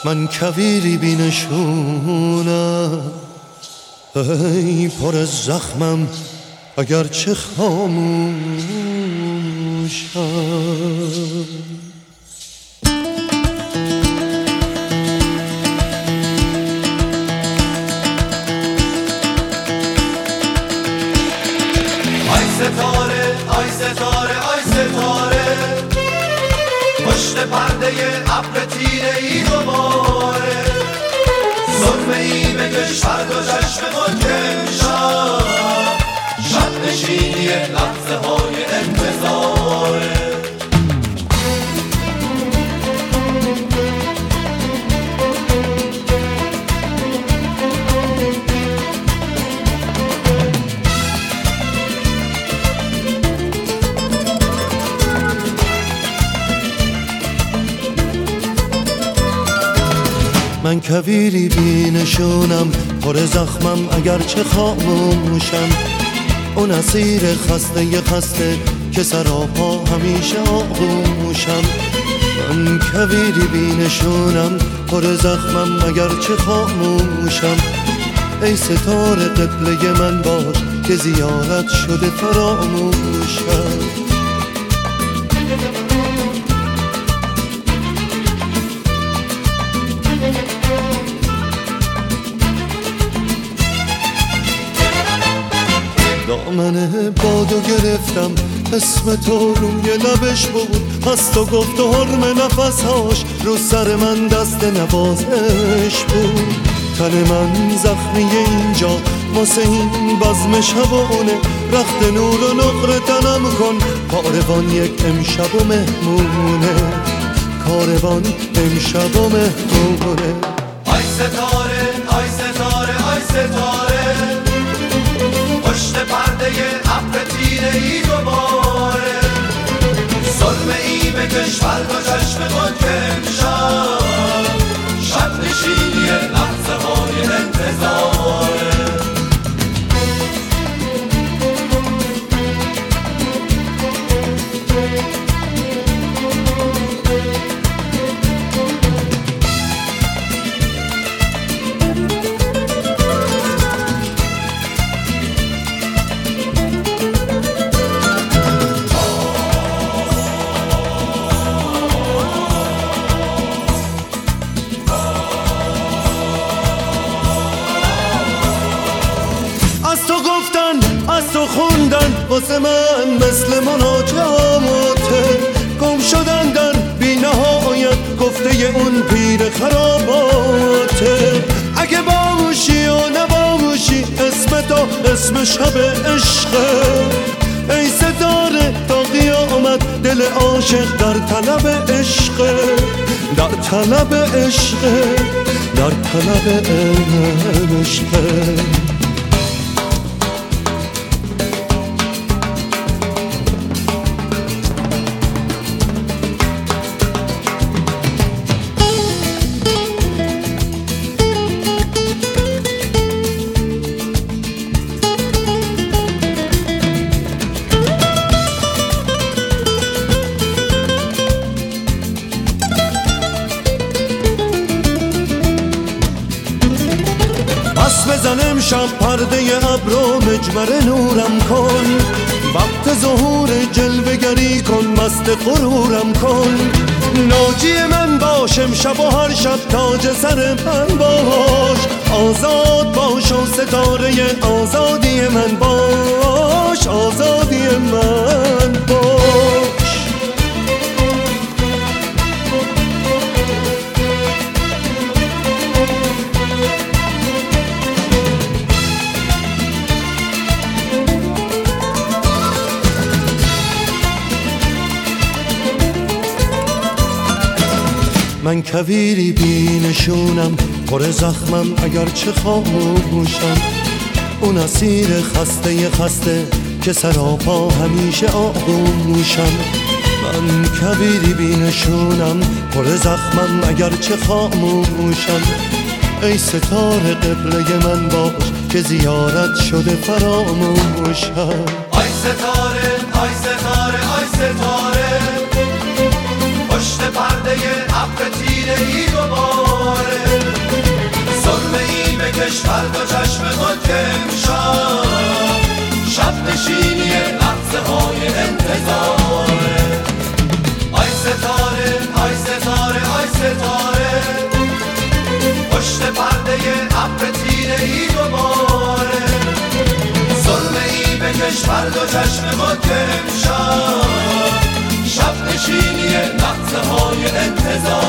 من کویری بی نشونم، ای پر از زخمم اگرچه خاموشم. ستاره آی ستاره آی ستاره، پشت پرده ابر تیره ای دوباره، سرمه ای بکش فرد و چشم خود امشب، شب نشینی لحظه های انتظاره. من کویری بی نشونم، پر زخمم اگرچه خاموشم. اون اسیر خسته خسته که سراپا همیشه آغوشم. من کویری بی نشونم، پر زخمم اگرچه خاموشم. ای ستاره قبله من باش که زیارت شده فراموشم. دامن بادو گرفتم، اسم تو روی لبش بود، از تو گفت و حرم نفسهاش رو سر من دست نوازش بود. تن من زخمی اینجا واسه این بزم شبانه، رخت نور و نقره تنم کن، کاروان یک امشب و مهمونه، کاروان امشب و مهمونه. آی ستاره آی ستاره آی ستاره، پشت پرده ابر تیره ای دوباره، سرمه ای بکش فرد و چشم خود که امشب، شب نشینی لحظه های انتظاره. از تو خوندن واسه من مثل مناجاته، گم شدن در بی نهایت گفته اون پیر خراباته. اگه باموشی و نباموشی اسم تو اسم شب عشقه. ای ستاره تا قیامت دل عاشق در طلب عشقه، در طلب عشقه، در طلب عشقه. پس بزنم شب پرده ابرو مجمر نورم کن، وقت ظهور جلوه گری کن، مست غرورم کن. ناجی من باش امشب و هر شب تاج سر من باش، آزاد باش و ستاره آزادی من باش، آزادی من باش. من کویری بی نشونم، پر زخمم اگرچه خاموشم. اون اسیر خسته خسته که سراپا همیشه آغوشم. من کویری بی نشونم، پر زخمم اگرچه خاموشم. ای ستاره قبله من باش که زیارت شده فراموشم. آی ستاره آی ستاره آی ستاره، پشت پرده ابر تیره ای دوباره، فردا چشم ما که امشب شب نشینی لحظه های انتظار